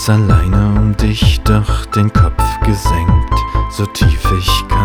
ganz alleine um dich, doch den Kopf gesenkt, so tief ich kann.